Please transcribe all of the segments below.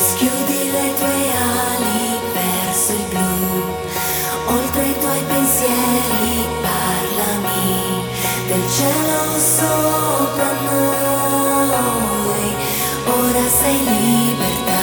Schiudi le tue ali verso il blu, oltre i tuoi pensieri parlami del cielo sopra noi, ora sei libertà.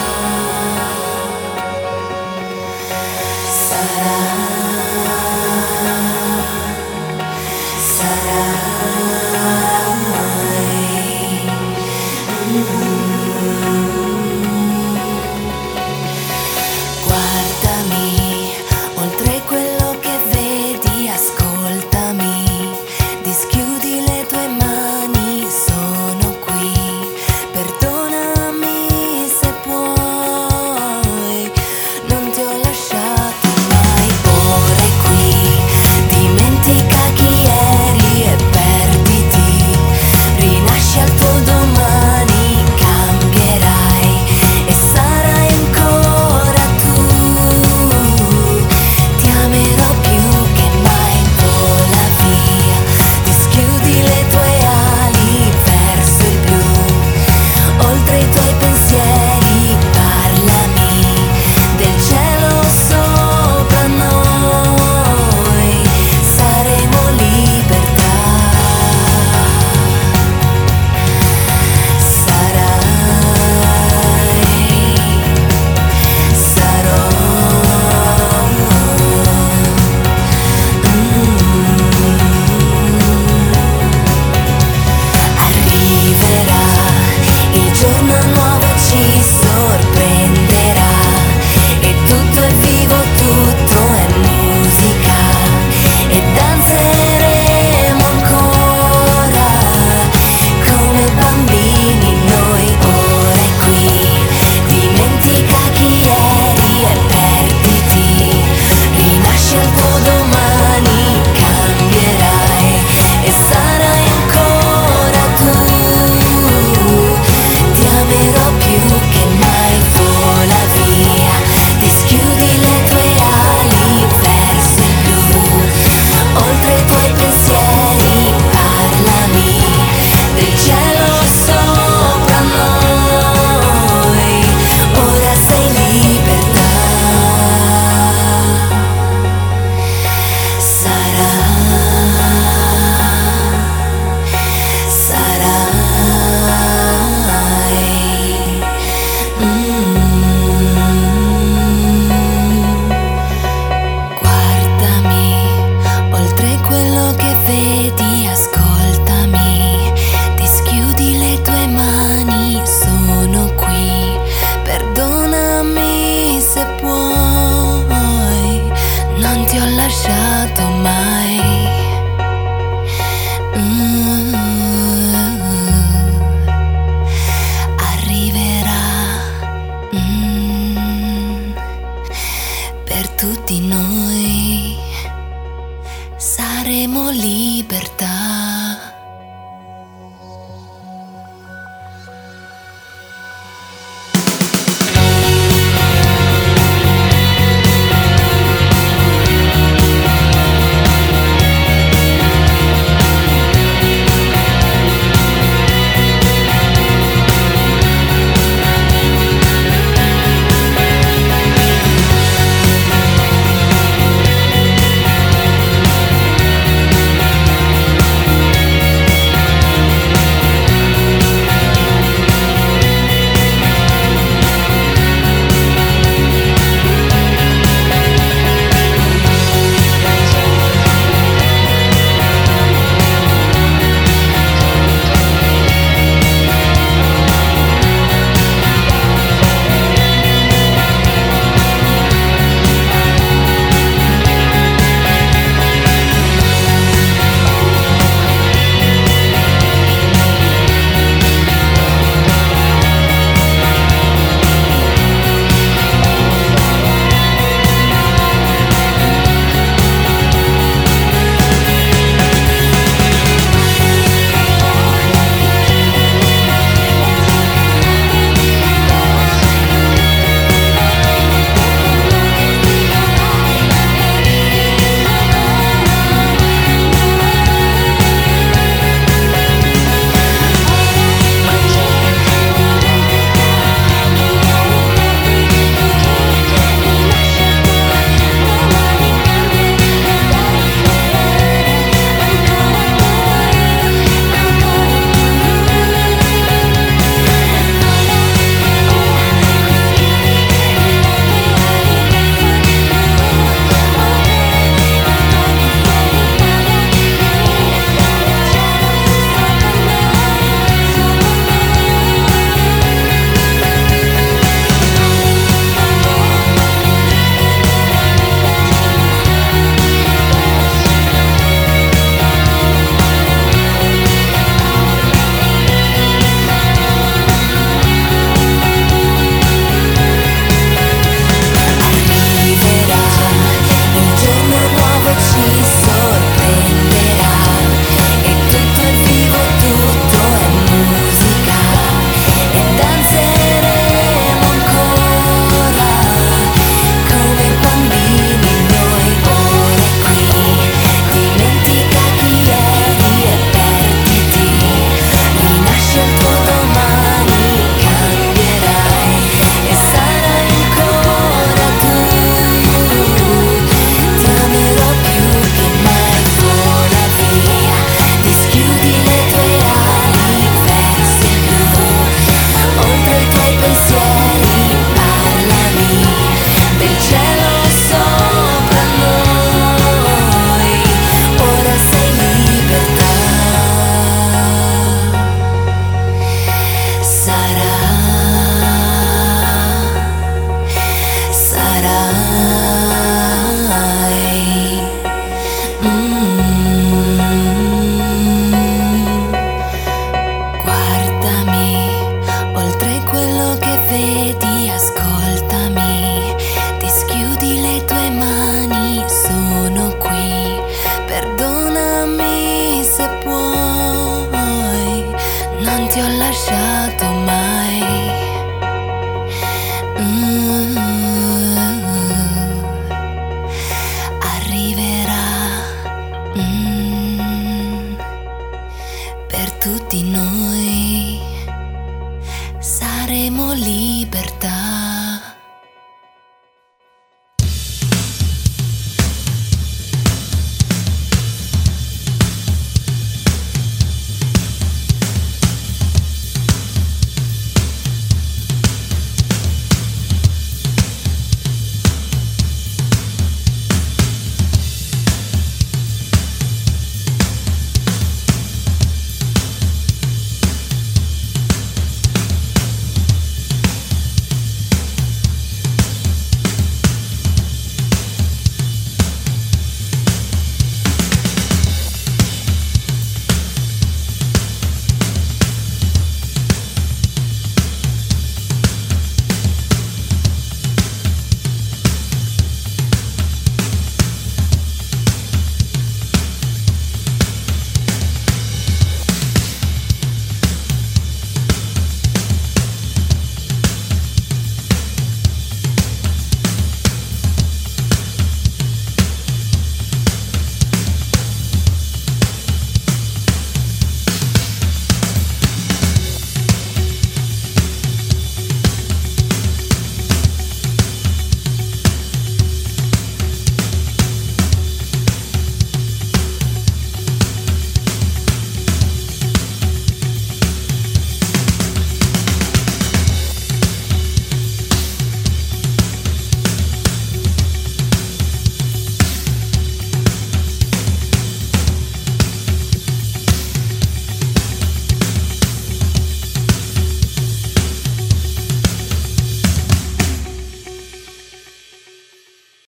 Guardami, oltre quello che vedi, ascoltami, dischiudi le tue mani, sono qui, perdonami se puoi, non ti ho lasciato mai, ora è qui, dimentica chi eri e perditi, rinasci al tuo domani, cambierai e sarai ancora tu, ti amerò più che mai, vola via, dischiudi le tue ali verso il blu, oltre i tuoi pensieri parlami del cielo sopra noi, saremo libertà. Sarò arriverà, il giorno nuovo ci sorprenderà e tutto è vivo, tutto è musica e danzeremo ancora come bambini noi, ora è qui, dimentica chi eri e perditi, rinasci al tuo domani, cambierai e sarai ancora tu, ti amerò più che mai, vola via, dischiudi le tue ali verso il blu, oltre i tuoi pensieri parlami del cielo sopra noi, ora sei libertà. Guardami, oltre quello che vedi, ascoltami, dischiudi le tue mani, sono qui, perdonami se puoi, non ti ho lasciato mai. Arriverà per tutti noi, saremo libertà. arriverà, per tutti noi saremo liberi.